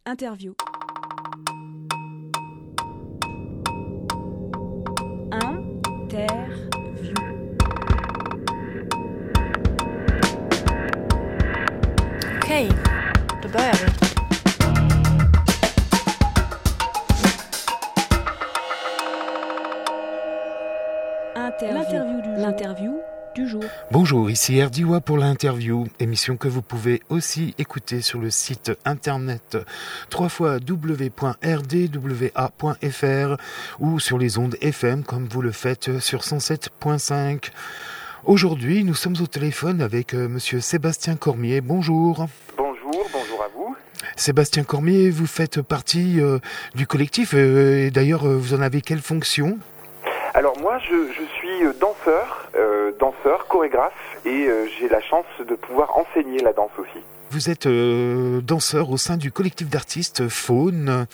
Interview. Interview. Okej, då börjar vi. L'interview du jour. Bonjour, ici Erdiwa pour l'interview, émission que vous pouvez aussi écouter sur le site internet www.rdwa.fr ou sur les ondes FM comme vous le faites sur 107.5. Aujourd'hui, nous sommes au téléphone avec monsieur Sébastien Cormier. Bonjour. Bonjour à vous. Sébastien Cormier, vous faites partie du collectif et d'ailleurs vous en avez quelle fonction ? Alors moi je suis danseur, chorégraphe et j'ai la chance de pouvoir enseigner la danse aussi. Vous êtes danseur au sein du collectif d'artistes Faune,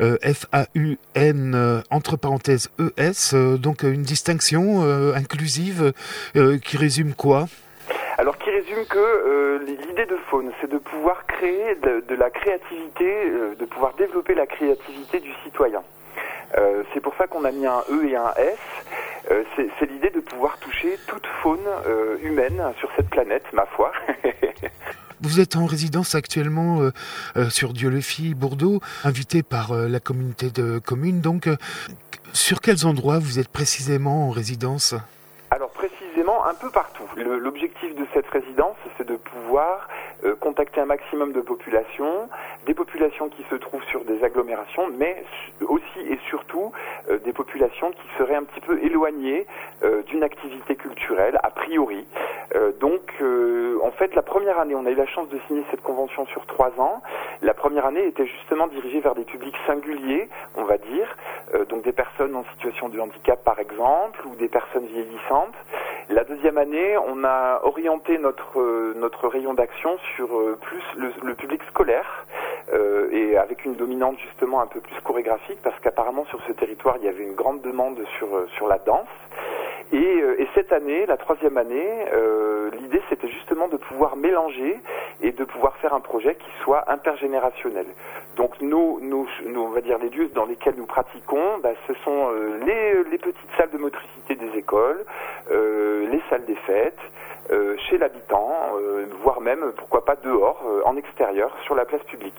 F-A-U-N, entre parenthèses E-S, donc une distinction inclusive qui résume quoi ? Alors qui résume que l'idée de Faune, c'est de pouvoir créer de la créativité, de pouvoir développer la créativité du citoyen. C'est pour ça qu'on a mis un E et un S. C'est l'idée de pouvoir toucher toute faune humaine sur cette planète, ma foi. Vous êtes en résidence actuellement sur Dieulefit, Bordeaux, invité par la communauté de communes. Donc, sur quels endroits vous êtes précisément en résidence ? Alors précisément un peu partout. L'objectif de cette résidence, c'est de pouvoir contacter un maximum de populations, des populations qui se trouvent sur des agglomérations, mais aussi et surtout des populations qui seraient un petit peu éloignées d'une activité culturelle, a priori. Donc en fait, la première année, on a eu la chance de signer cette convention sur 3 ans. La première année était justement dirigée vers des publics singuliers, on va dire, donc des personnes en situation de handicap par exemple, ou des personnes vieillissantes. La deuxième année, on a orienté notre rayon d'action sur plus le public scolaire et avec une dominante justement un peu plus chorégraphique parce qu'apparemment sur ce territoire il y avait une grande demande sur la danse. Et cette année, la troisième année, l'idée c'était justement de pouvoir mélanger et de pouvoir faire un projet qui soit intergénérationnel. Donc nos on va dire les lieux dans lesquels nous pratiquons, ce sont les petites salles de motricité des écoles, les salles des fêtes, chez l'habitant, voire même pourquoi pas dehors, en extérieur, sur la place publique.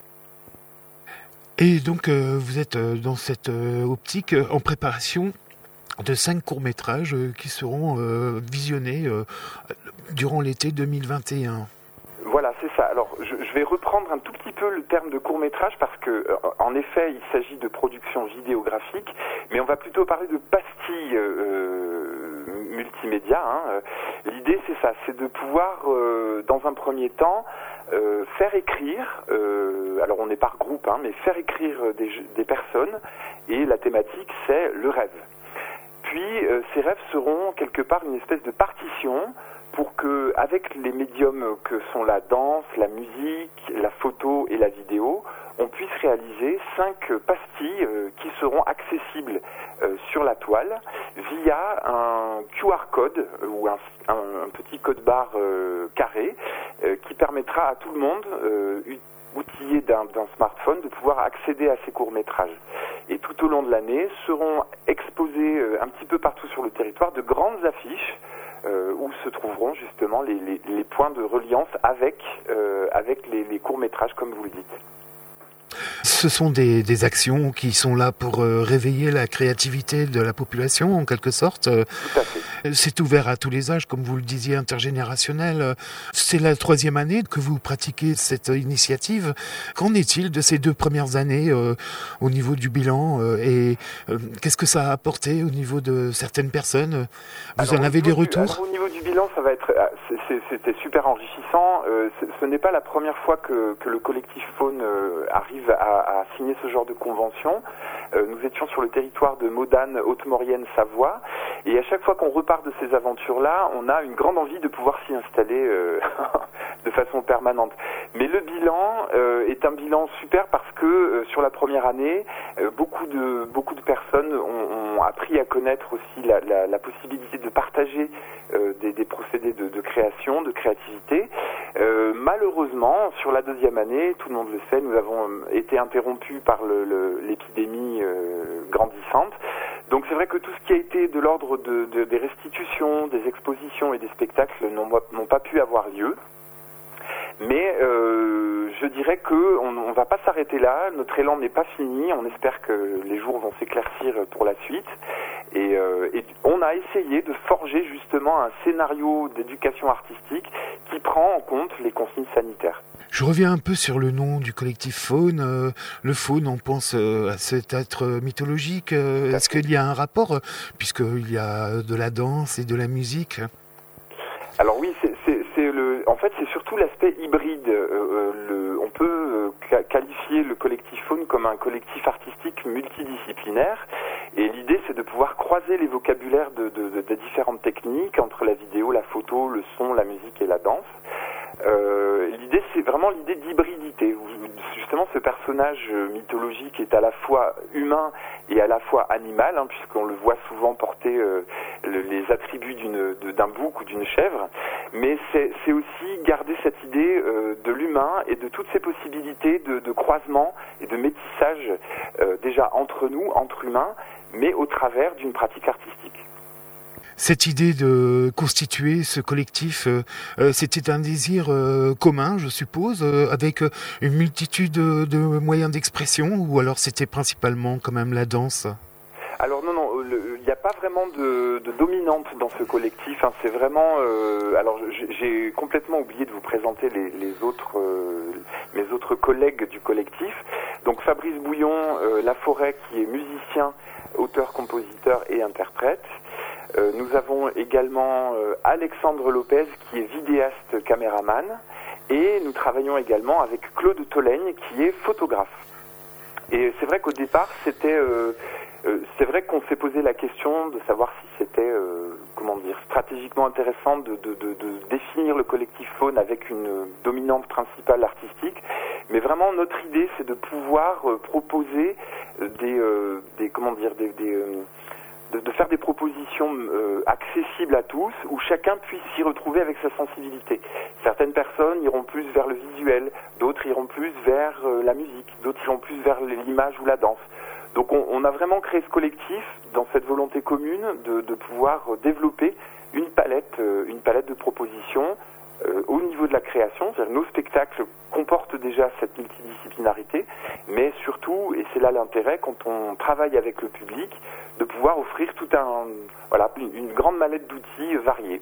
Et donc vous êtes dans cette optique en préparation de 5 courts-métrages qui seront visionnés durant l'été 2021. Voilà, c'est ça. Alors, je vais reprendre un tout petit peu le terme de court-métrage parce que, en effet, il s'agit de production vidéographique, mais on va plutôt parler de pastilles multimédia. L'idée, c'est ça, c'est de pouvoir, dans un premier temps, faire écrire, alors on est par groupe, mais faire écrire des personnes, et la thématique, c'est le rêve. Puis, ces rêves seront quelque part une espèce de partition pour que, avec les médiums que sont la danse, la musique, la photo et la vidéo, on puisse réaliser 5 pastilles qui seront accessibles sur la toile via un QR code ou un petit code barre carré qui permettra à tout le monde outillés d'un smartphone de pouvoir accéder à ces courts-métrages. Et tout au long de l'année seront exposés un petit peu partout sur le territoire de grandes affiches où se trouveront justement les points de reliance avec les courts-métrages comme vous le dites. Ce sont des actions qui sont là pour réveiller la créativité de la population, en quelque sorte. Tout à fait. C'est ouvert à tous les âges, comme vous le disiez, intergénérationnel. C'est la 3e année que vous pratiquez cette initiative. Qu'en est-il de ces 2 premières années au niveau du bilan et qu'est-ce que ça a apporté au niveau de certaines personnes ? Vous en avez des retours ? Au niveau du bilan, ça va être, c'était super enrichissant. Ce n'est pas la première fois que le collectif Faune arrive à signer ce genre de convention. Nous étions sur le territoire de Modane, Haute-Maurienne, Savoie, et à chaque fois qu'on repart de ces aventures-là, on a une grande envie de pouvoir s'y installer de façon permanente. Mais le bilan est un bilan super parce que sur la première année, beaucoup de personnes ont appris à connaître aussi la possibilité de partager des procédés de création, de créativité. Malheureusement, sur la 2e année, tout le monde le sait, nous avons ont été interrompus par l'épidémie grandissante. Donc c'est vrai que tout ce qui a été de l'ordre des restitutions, des expositions et des spectacles n'ont pas pu avoir lieu. Mais je dirais qu'on ne va pas s'arrêter là, notre élan n'est pas fini, on espère que les jours vont s'éclaircir pour la suite. Et on a essayé de forger justement un scénario d'éducation artistique qui prend en compte les consignes sanitaires. Je reviens un peu sur le nom du collectif Faune. Le faune, on pense à cet être mythologique. Est-ce qu'il y a un rapport, puisqu'il y a de la danse et de la musique ? Alors oui, en fait, c'est surtout l'aspect hybride. On peut qualifier le collectif Faune comme un collectif artistique multidisciplinaire. Et l'idée, c'est de pouvoir croiser les vocabulaires de différentes techniques entre la vidéo, la photo, le son, la musique et la danse. L'idée, c'est vraiment l'idée d'hybridité. Justement, ce personnage mythologique est à la fois humain et à la fois animal, puisqu'on le voit souvent porter les attributs d'un bouc ou d'une chèvre. Mais c'est aussi garder cette idée de l'humain et de toutes ces possibilités de croisement et de métissage déjà entre nous, entre humains, mais au travers d'une pratique artistique. Cette idée de constituer ce collectif, c'était un désir commun, je suppose, avec une multitude de moyens d'expression, ou alors c'était principalement quand même la danse ? Alors non, il n'y a pas vraiment de dominante dans ce collectif. C'est vraiment. Alors j'ai complètement oublié de vous présenter mes autres collègues du collectif. Donc Fabrice Bouillon, Laforêt, qui est musicien, auteur, compositeur et interprète. Nous avons également Alexandre Lopez, qui est vidéaste caméraman, et nous travaillons également avec Claude Tolègne, qui est photographe. Et c'est vrai qu'au départ, c'est vrai qu'on s'est posé la question de savoir si c'était stratégiquement intéressant de définir le collectif Faune avec une dominante principale artistique. Mais vraiment, notre idée, c'est de pouvoir proposer de faire des propositions accessibles à tous, où chacun puisse s'y retrouver avec sa sensibilité. Certaines personnes iront plus vers le visuel, d'autres iront plus vers la musique, d'autres iront plus vers l'image ou la danse. Donc on a vraiment créé ce collectif dans cette volonté commune de pouvoir développer une palette de propositions au niveau de la création. C'est-à-dire nos spectacles comportent déjà cette multidisciplinarité, mais surtout, et c'est là l'intérêt, quand on travaille avec le public, de pouvoir offrir une grande mallette d'outils variés.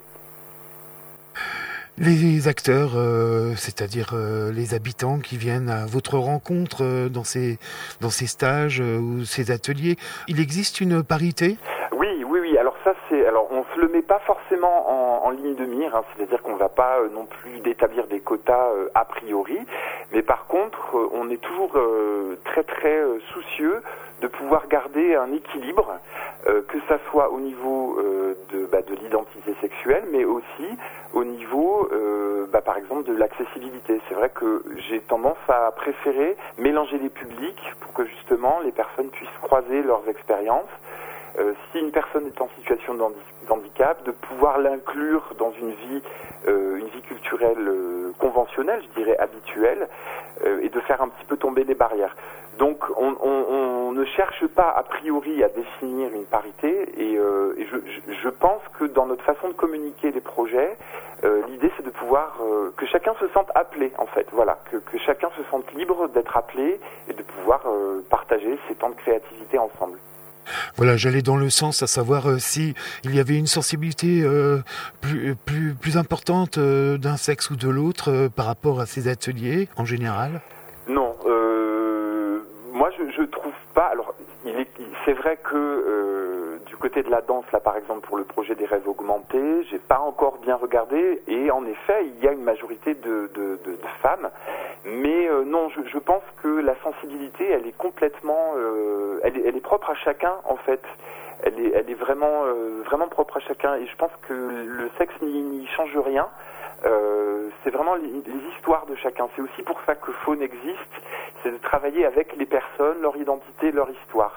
Les acteurs, c'est-à-dire les habitants qui viennent à votre rencontre dans ces stages ou ces ateliers, il existe une parité ? Oui. Alors on se le met pas forcément en ligne de mire, c'est-à-dire qu'on va pas non plus d'établir des quotas a priori, mais par contre on est toujours très très soucieux de pouvoir garder un équilibre, que ça soit au niveau de l'identité sexuelle, mais aussi au niveau par exemple de l'accessibilité. C'est vrai que j'ai tendance à préférer mélanger les publics pour que justement les personnes puissent croiser leurs expériences. Si une personne est en situation d'handicap, de pouvoir l'inclure dans une vie culturelle conventionnelle, je dirais habituelle, et de faire un petit peu tomber les barrières. Donc on ne cherche pas a priori à définir une parité, et je pense que dans notre façon de communiquer les projets, l'idée c'est de pouvoir que chacun se sente appelé en fait, voilà, que chacun se sente libre d'être appelé et de pouvoir partager ses temps de créativité ensemble. Voilà, j'allais dans le sens à savoir si il y avait une sensibilité plus importante d'un sexe ou de l'autre par rapport à ces ateliers en général. Non, moi je trouve pas. Alors c'est vrai que du côté de la danse, là par exemple pour le projet des rêves augmentés, j'ai pas encore bien regardé, et en effet il y a une majorité de femmes, mais non, je pense que la sensibilité elle est complètement, elle est propre à chacun en fait. Elle est vraiment propre à chacun, et je pense que le sexe n'y change rien. C'est vraiment les histoires de chacun. C'est aussi pour ça que Faune existe, c'est de travailler avec les personnes, leur identité, leur histoire.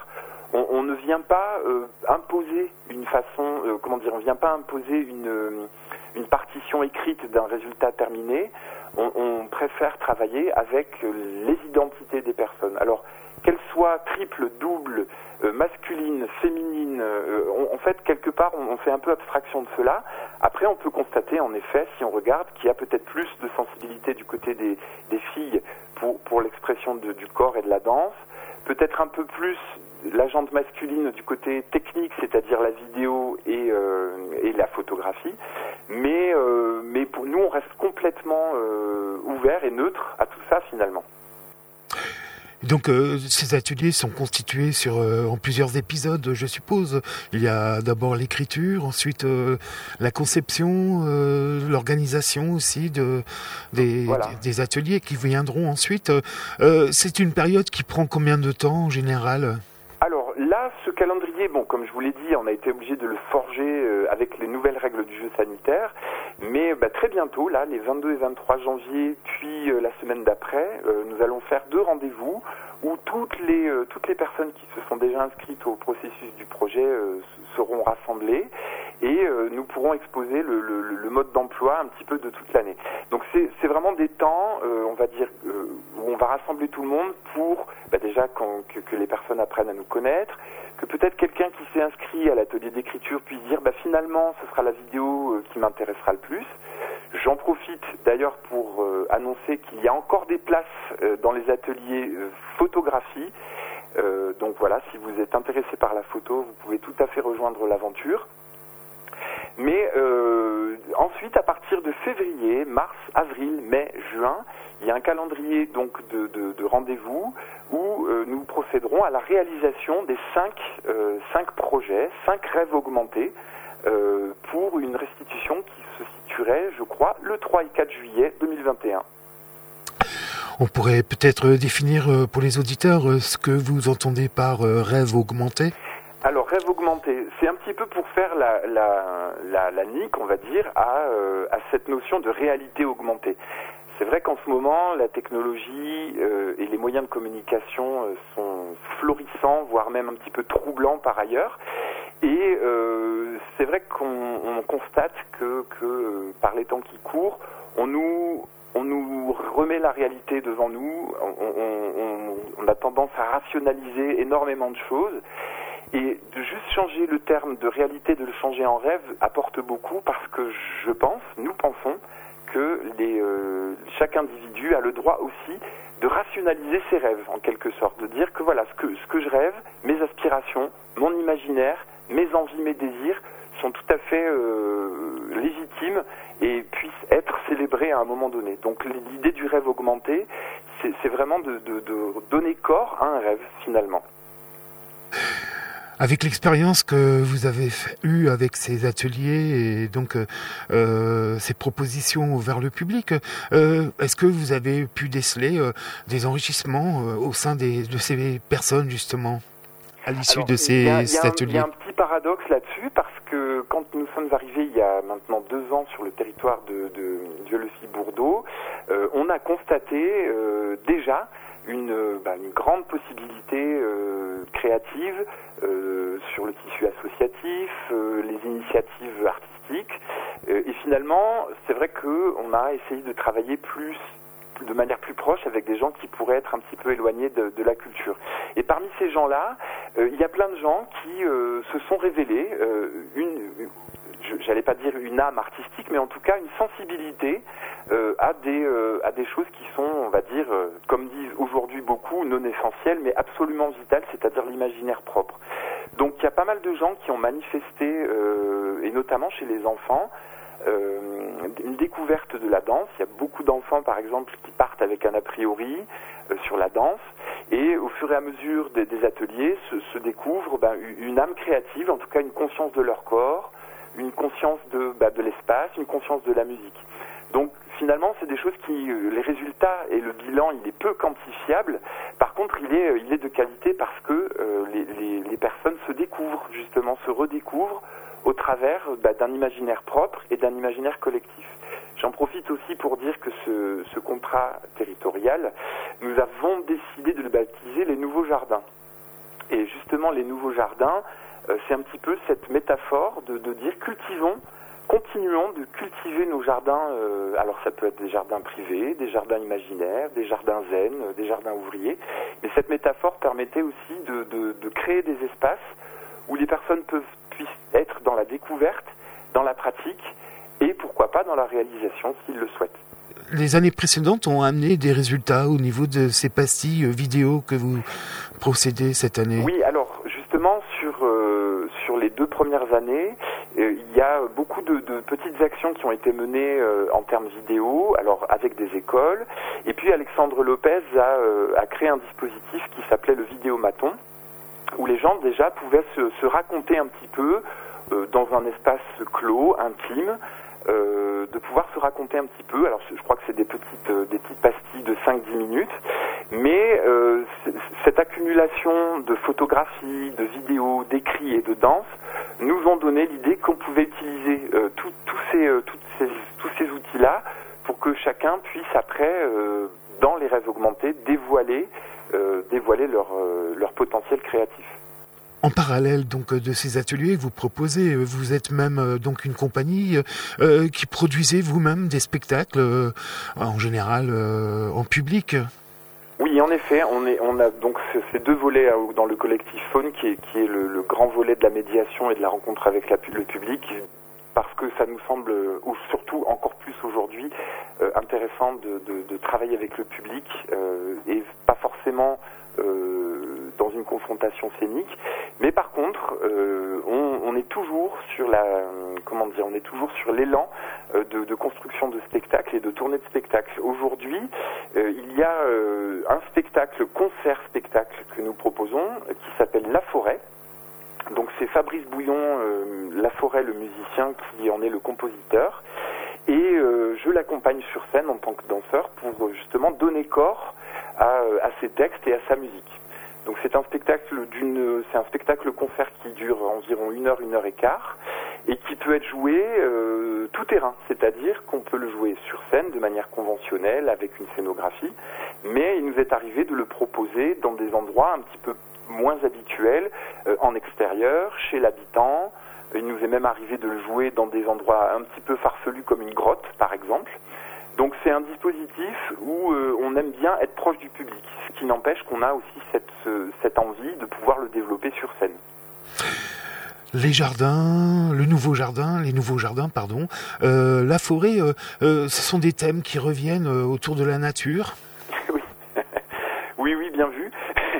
On ne vient pas imposer une façon, on vient pas imposer une partition écrite d'un résultat terminé. On préfère travailler avec les identités des personnes. Alors, qu'elles soient triple, double, masculine, féminine, en fait, quelque part, on fait un peu abstraction de cela. Après, on peut constater, en effet, si on regarde, qu'il y a peut-être plus de sensibilité du côté des filles pour l'expression du corps et de la danse, peut-être un peu plus la jante masculine du côté technique, c'est-à-dire la vidéo et la photographie, mais pour nous, on reste complètement ouvert et neutre à tout ça, finalement. Donc ces ateliers sont constitués en plusieurs épisodes, je suppose. Il y a d'abord l'écriture, ensuite la conception, l'organisation aussi des ateliers qui viendront ensuite. C'est une période qui prend combien de temps en général ? Alors là, ce calendrier, comme je vous l'ai dit, on a été obligé de le forger avec les nouvelles règles du jeu sanitaire, mais très bientôt, là, les 22 et 23 janvier, puis la semaine d'après, nous allons faire 2 rendez-vous où toutes les personnes qui se sont déjà inscrites au processus du projet seront rassemblées et nous pourrons exposer le mode d'emploi un petit peu de toute l'année. Donc c'est vraiment des temps, on va dire, où on va rassembler tout le monde pour déjà que les personnes apprennent à nous connaître, que peut-être quelqu'un qui s'est inscrit à l'atelier d'écriture puisse dire finalement ce sera la vidéo qui m'intéressera le plus. J'en profite d'ailleurs pour annoncer qu'il y a encore des places dans les ateliers photographie. Donc voilà, si vous êtes intéressé par la photo, vous pouvez tout à fait rejoindre l'aventure. Mais ensuite, à partir de février, mars, avril, mai, juin, il y a un calendrier donc de rendez-vous où nous procéderons à la réalisation des 5 projets, 5 rêves augmentés pour une restitution qui se situerait, je crois, le 3 et 4 juillet 2021. On pourrait peut-être définir pour les auditeurs ce que vous entendez par rêve augmenté. Alors, rêve augmenté, c'est un petit peu pour faire la nique, on va dire, à cette notion de réalité augmentée. C'est vrai qu'en ce moment, la technologie et les moyens de communication sont florissants, voire même un petit peu troublants par ailleurs. Et c'est vrai qu'on constate que par les temps qui courent, on nous remet la réalité devant nous, on a tendance à rationaliser énormément de choses. Et de juste changer le terme de réalité, de le changer en rêve, apporte beaucoup parce que nous pensons que chaque individu a le droit aussi de rationaliser ses rêves, en quelque sorte, de dire que voilà, ce que je rêve, mes aspirations, mon imaginaire, mes envies, mes désirs sont tout à fait légitimes et puissent être célébrés à un moment donné. Donc l'idée du rêve augmenté, c'est vraiment de donner corps à un rêve, finalement. Avec l'expérience que vous avez eue avec ces ateliers et donc ces propositions vers le public, est-ce que vous avez pu déceler des enrichissements au sein de ces personnes justement à l'issue de ces ateliers? Il y a un petit paradoxe là-dessus parce que quand nous sommes arrivés il y a maintenant 2 ans sur le territoire de Dieulefit-Bourdeaux, on a constaté déjà une grande possibilité créative sur le tissu associatif, les initiatives artistiques. Et finalement, c'est vrai qu'on a essayé de travailler de manière plus proche avec des gens qui pourraient être un petit peu éloignés de la culture. Et parmi ces gens-là, il y a plein de gens qui se sont révélés j'allais pas dire une âme artistique, mais en tout cas une sensibilité à des choses qui sont, on va dire, comme disent aujourd'hui beaucoup, non essentielles, mais absolument vitales, c'est-à-dire l'imaginaire propre. Donc il y a pas mal de gens qui ont manifesté, et notamment chez les enfants, une découverte de la danse. Il y a beaucoup d'enfants, par exemple, qui partent avec un a priori sur la danse, et au fur et à mesure des ateliers se découvrent une âme créative, en tout cas une conscience de leur corps, une conscience de l'espace, une conscience de la musique. Donc finalement, c'est des choses les résultats et le bilan, il est peu quantifiable. Par contre, il est de qualité parce que les personnes se découvrent, justement, se redécouvrent au travers d'un imaginaire propre et d'un imaginaire collectif. J'en profite aussi pour dire que ce contrat territorial, nous avons décidé de le baptiser les Nouveaux Jardins. Et justement, les nouveaux jardins, c'est un petit peu cette métaphore de dire continuons de cultiver nos jardins. Alors ça peut être des jardins privés, des jardins imaginaires, des jardins zen, des jardins ouvriers. Mais cette métaphore permettait aussi de créer des espaces où les personnes puissent être dans la découverte, dans la pratique et pourquoi pas dans la réalisation s'ils le souhaitent. Les années précédentes ont amené des résultats au niveau de ces pastilles vidéo que vous procédez cette année. Oui, alors justement sur les 2 premières années, il y a beaucoup de petites actions qui ont été menées en termes vidéo, alors avec des écoles. Et puis Alexandre Lopez a créé un dispositif qui s'appelait le vidéomaton, où les gens déjà pouvaient se raconter un petit peu dans un espace clos, intime, de pouvoir se raconter un petit peu. Alors je crois que c'est des petites pastilles de 5-10 minutes, mais cette accumulation de photographies, de vidéos, d'écrits et de danse nous ont donné l'idée qu'on pouvait utiliser tous ces outils-là pour que chacun puisse après, dans les rêves augmentés, dévoiler leur potentiel créatif. En parallèle donc de ces ateliers que vous proposez, vous êtes même donc une compagnie qui produisez vous-même des spectacles en général en public. Oui, en effet, on a donc ces 2 volets dans le collectif Faune qui est le grand volet de la médiation et de la rencontre avec le public, parce que ça nous semble, ou surtout encore plus aujourd'hui, intéressant de travailler avec le public et pas forcément dans une confrontation scénique, mais par contre on est toujours sur l'élan de construction de spectacles et de tournée de spectacles. Aujourd'hui, il y a un concert-spectacle que nous proposons qui s'appelle La Forêt. Donc c'est Fabrice Bouillon, La Forêt, le musicien, qui en est le compositeur, et je l'accompagne sur scène en tant que danseur pour justement donner corps à ses textes et à sa musique. Donc c'est un spectacle concert qui dure environ 1 heure, 1 heure et quart, et qui peut être joué tout terrain, c'est-à-dire qu'on peut le jouer sur scène de manière conventionnelle avec une scénographie, mais il nous est arrivé de le proposer dans des endroits un petit peu moins habituels, en extérieur, chez l'habitant. Il nous est même arrivé de le jouer dans des endroits un petit peu farfelus comme une grotte par exemple. Donc c'est un dispositif où on aime bien être proche du public, ce qui n'empêche qu'on a aussi cette envie de pouvoir le développer sur scène. Les nouveaux jardins, pardon. La forêt, ce sont des thèmes qui reviennent autour de la nature. Oui, bien vu.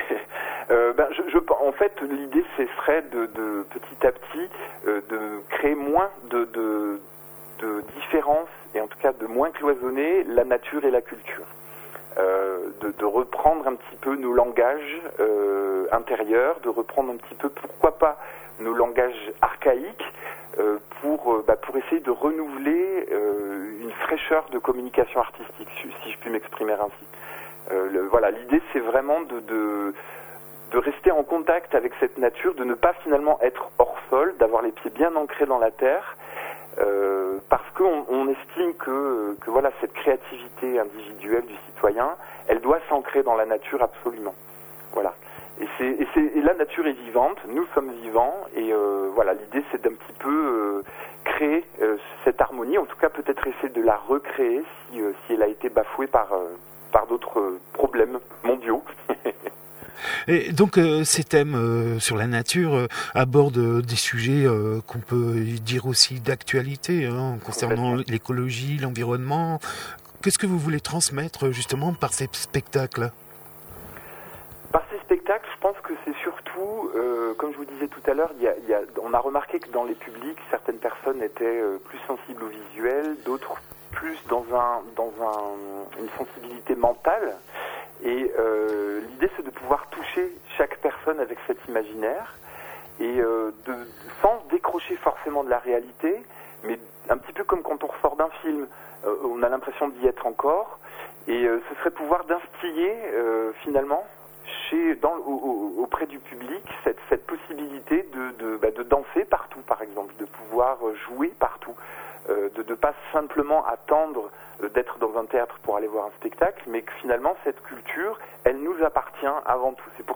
En fait, l'idée, ce serait de petit à petit de créer moins de différences et en tout cas de moins cloisonner la nature et la culture. De reprendre un petit peu nos langages intérieurs, de reprendre un petit peu, pourquoi pas, nos langages archaïques pour essayer de renouveler une fraîcheur de communication artistique, si je puis m'exprimer ainsi. L'idée, c'est vraiment de rester en contact avec cette nature, de ne pas finalement être hors sol, d'avoir les pieds bien ancrés dans la terre, parce qu'on estime que cette créativité individuelle du citoyen, elle doit s'ancrer dans la nature absolument. Voilà. Et la nature est vivante, nous sommes vivants, et l'idée c'est d'un petit peu créer cette harmonie, en tout cas peut-être essayer de la recréer si elle a été bafouée par d'autres problèmes mondiaux. Et donc ces thèmes sur la nature abordent des sujets qu'on peut dire aussi d'actualité concernant l'écologie, l'environnement. Qu'est-ce que vous voulez transmettre justement par ces spectacles ? Par ces spectacles, je pense que c'est surtout, comme je vous disais tout à l'heure, on a remarqué que dans les publics, certaines personnes étaient plus sensibles au visuel, d'autres plus dans une sensibilité mentale. Et l'idée, c'est de pouvoir toucher chaque personne avec cet imaginaire et sans décrocher forcément de la réalité, mais un petit peu comme quand on ressort d'un film, on a l'impression d'y être encore, et ce serait pouvoir d'instiller finalement auprès du public cette possibilité de danser partout, par exemple, de pouvoir jouer partout, de ne pas simplement attendre d'être dans un théâtre pour aller voir un spectacle, mais que finalement cette culture, elle nous appartient avant tout. C'est pour ça que tout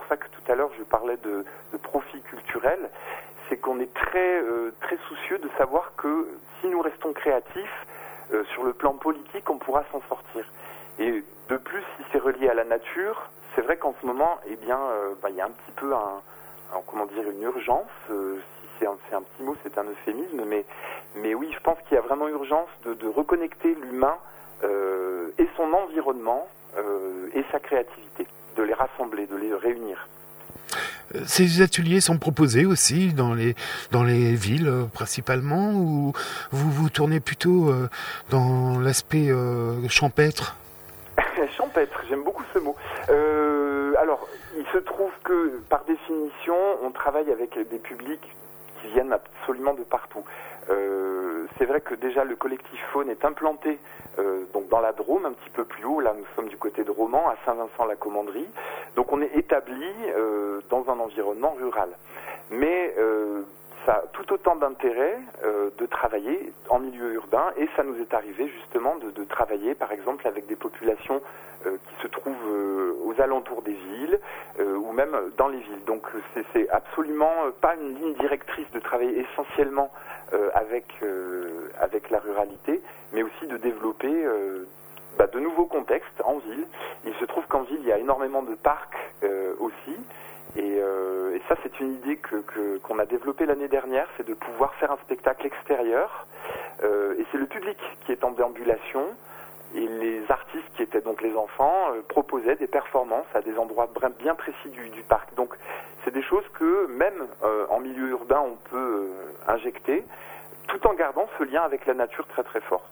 tout à l'heure je parlais de profit culturel, c'est qu'on est très soucieux de savoir que si nous restons créatifs, sur le plan politique, on pourra s'en sortir. Et de plus, si c'est relié à la nature, c'est vrai qu'en ce moment, il y a un petit peu une urgence. Si c'est un petit mot, c'est un euphémisme, mais oui, je pense qu'il y a vraiment urgence de reconnecter l'humain et son environnement et sa créativité, de les rassembler, de les réunir. Ces ateliers sont proposés aussi dans les villes principalement, ou vous vous tournez plutôt dans l'aspect champêtre? Champêtre, j'aime beaucoup ce mot. Alors, il se trouve que par définition, on travaille avec des publics qui viennent absolument de partout. C'est vrai que déjà le collectif Faune est implanté donc dans la Drôme, un petit peu plus haut. Là, nous sommes du côté de Romans, à Saint-Vincent-la-Commanderie. Donc, on est établi dans un environnement rural. Mais ça a tout autant d'intérêt de travailler en milieu urbain, et ça nous est arrivé justement de travailler, par exemple, avec des populations qui se trouvent aux alentours des villes ou même dans les villes. Donc, c'est absolument pas une ligne directrice de travailler essentiellement avec la ruralité, mais aussi de développer de nouveaux contextes en ville. Il se trouve qu'en ville, il y a énormément de parcs aussi, et ça, c'est une idée qu'on a développée l'année dernière, c'est de pouvoir faire un spectacle extérieur, et c'est le public qui est en déambulation, et les artistes qui étaient donc les enfants proposaient des performances à des endroits bien précis du parc. Donc c'est des choses que même en milieu urbain on peut injecter, tout en gardant ce lien avec la nature très très fort.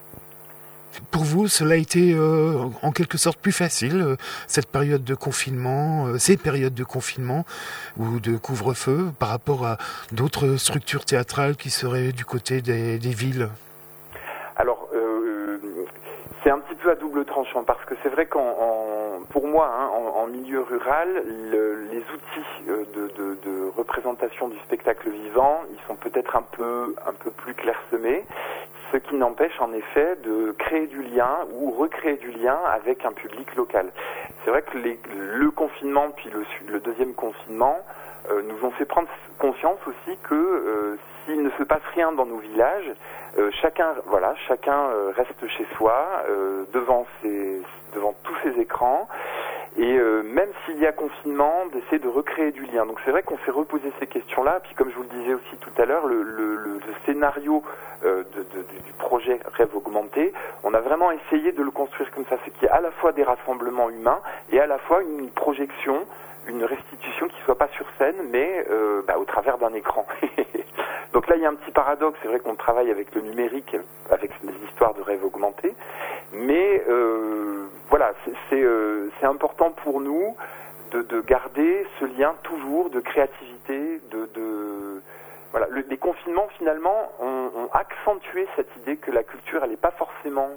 Pour vous, cela a été en quelque sorte plus facile, cette période de confinement, ces périodes de confinement ou de couvre-feu, par rapport à d'autres structures théâtrales qui seraient du côté des villes? Alors, c'est un petit peu à double tranchant, parce que c'est vrai pour moi, en milieu rural, les outils de représentation du spectacle vivant, ils sont peut-être un peu plus clairsemés, ce qui n'empêche en effet de créer du lien ou recréer du lien avec un public local. C'est vrai que le confinement puis le deuxième confinement nous ont fait prendre conscience aussi que s'il ne se passe rien dans nos villages, chacun reste chez soi devant tous ces écrans, et même s'il y a confinement, d'essayer de recréer du lien. Donc c'est vrai qu'on s'est reposé ces questions-là, puis comme je vous le disais aussi tout à l'heure, le scénario du projet Rêve Augmenté, on a vraiment essayé de le construire comme ça, c'est qu'il y a à la fois des rassemblements humains et à la fois une projection, une restitution qui soit pas sur scène, mais au travers d'un écran. Donc là, il y a un petit paradoxe. C'est vrai qu'on travaille avec le numérique, avec les histoires de Rêve Augmenté, mais c'est important pour nous de garder ce lien toujours de créativité, les confinements finalement ont accentué cette idée que la culture, elle n'est pas forcément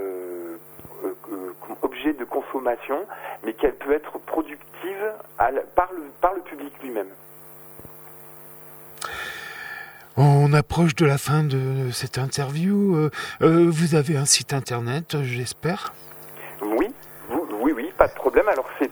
objet de consommation, mais qu'elle peut être productive par le public lui-même. On approche de la fin de cette interview. Vous avez un site internet, j'espère? Oui, pas de problème. Alors c'est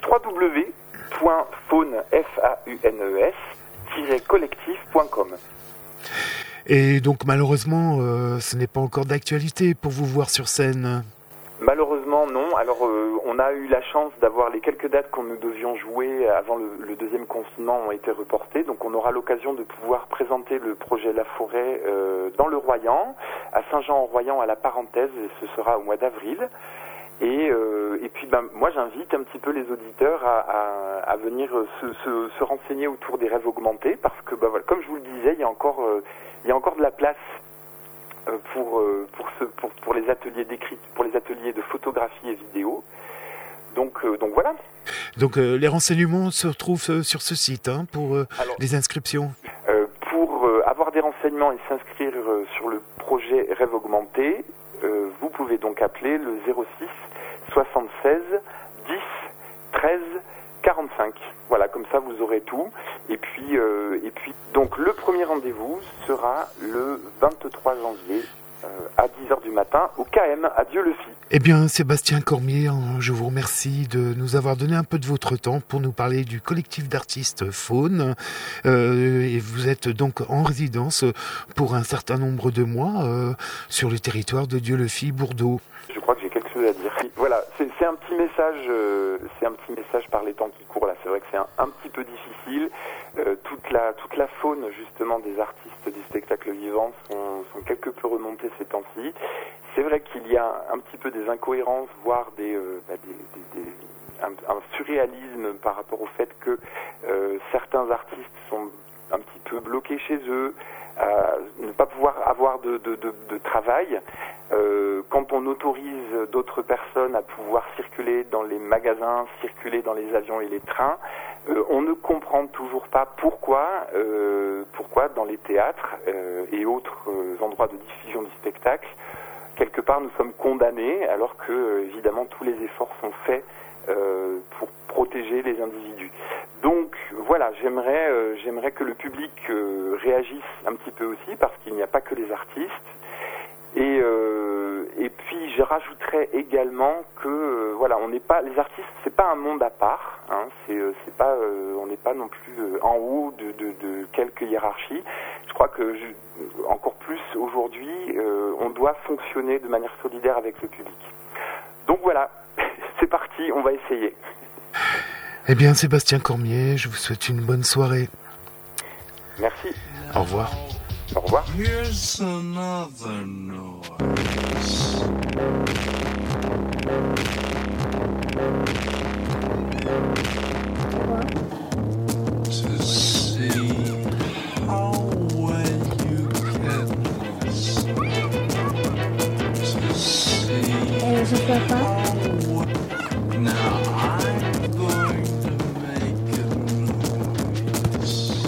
www.faunes-collectif.com. Et donc malheureusement, ce n'est pas encore d'actualité pour vous voir sur scène? Malheureusement non. Alors on a eu la chance d'avoir les quelques dates qu'on nous devions jouer avant le deuxième confinement ont été reportées, donc on aura l'occasion de pouvoir présenter le projet La Forêt dans le Royan, à Saint-Jean-en-Royan à la Parenthèse, et ce sera au mois d'avril. Et puis moi j'invite un petit peu les auditeurs à venir se renseigner autour des Rêves Augmentés, parce que comme je vous le disais, il y a encore de la place pour les ateliers d'écrit, pour les ateliers de photographie et vidéo. Donc voilà. Donc les renseignements se retrouvent sur ce site pour les inscriptions. Pour avoir des renseignements et s'inscrire sur le projet Rêve Augmenté, vous pouvez donc appeler le 06 76 10 13 45. Voilà, comme ça vous aurez tout. Et puis donc le premier rendez-vous sera le 23 janvier à 10h du matin au KM à Dieulefit. Eh bien, Sébastien Cormier, je vous remercie de nous avoir donné un peu de votre temps pour nous parler du collectif d'artistes Faune. Et vous êtes donc en résidence pour un certain nombre de mois sur le territoire de Dieulefit-Bourdeau. Je crois que j'ai quelque chose à dire. Voilà, c'est un petit message par les temps qui courent là. C'est vrai que c'est un petit peu difficile. Toute la faune justement des artistes du spectacle vivant sont quelque peu remontées ces temps-ci. C'est vrai qu'il y a un petit peu des incohérences, voire un surréalisme par rapport au fait que certains artistes sont un petit peu bloqués chez eux, ne pas pouvoir avoir de travail. Quand on autorise d'autres personnes à pouvoir circuler dans les magasins, circuler dans les avions et les trains, on ne comprend toujours pas pourquoi dans les théâtres et autres endroits de diffusion du spectacle, quelque part nous sommes condamnés alors que évidemment tous les efforts sont faits pour protéger les individus. Donc voilà, j'aimerais que le public réagisse un petit peu aussi parce qu'il n'y a pas que les artistes. Et puis je rajouterais également que les artistes, c'est pas un monde à part, hein, on n'est pas non plus en haut de quelques hiérarchies. Je crois que encore plus aujourd'hui, on doit fonctionner de manière solidaire avec le public. Donc voilà, c'est parti, on va essayer. Eh bien, Sébastien Cormier, je vous souhaite une bonne soirée. Merci. Au revoir. Au revoir. Here's another noise. To see how well you can listen. To see how well. Now I'm going to make a noise.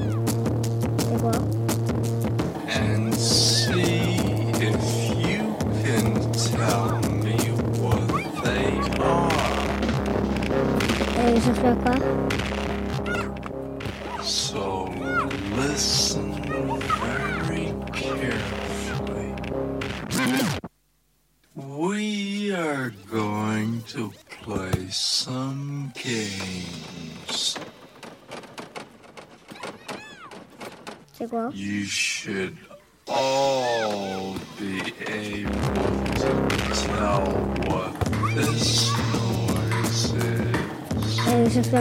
And see if you can tell me what they are. So listen very carefully. We are going to play some games. You should all be able to tell what this noise is.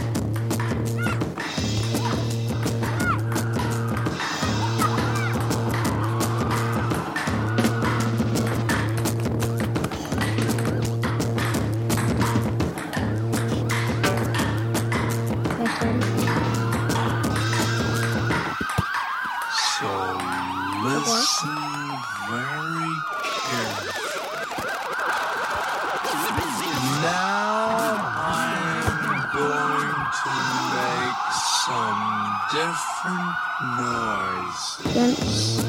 So listen very carefully. Now I'm going to make some different noises.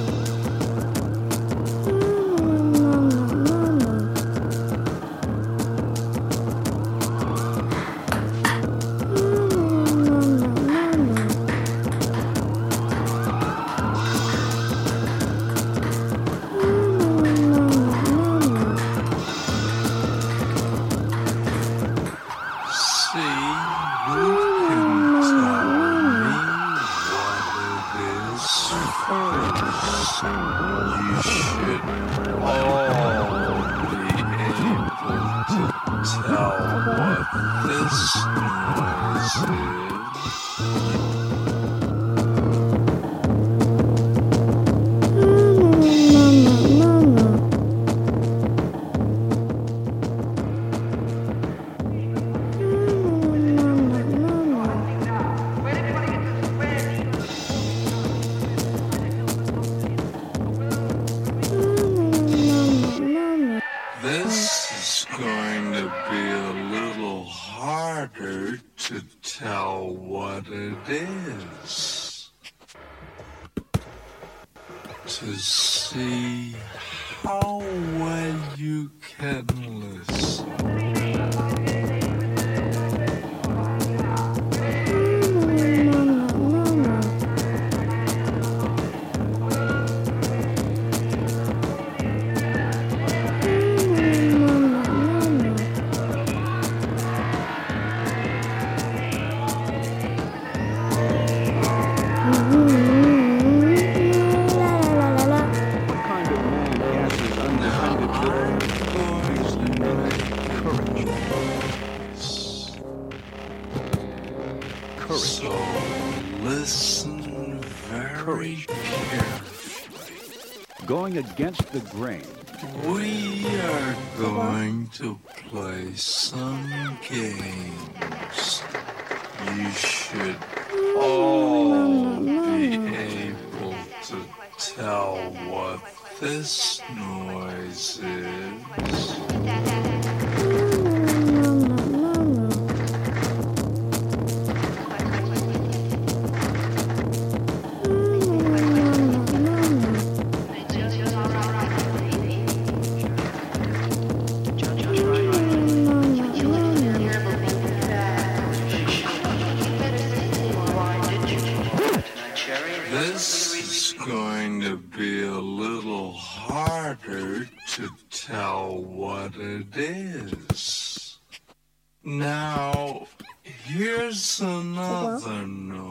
See who can tell me what it is first. You should all be able to tell what this noise is. This is going to be a little harder to tell what it is. To see how well you can listen. So listen very carefully. Going against the grain. We are going to play some games. You should all be able to tell what this noise is. This is going to be a little harder to tell what it is. Now, here's another noise.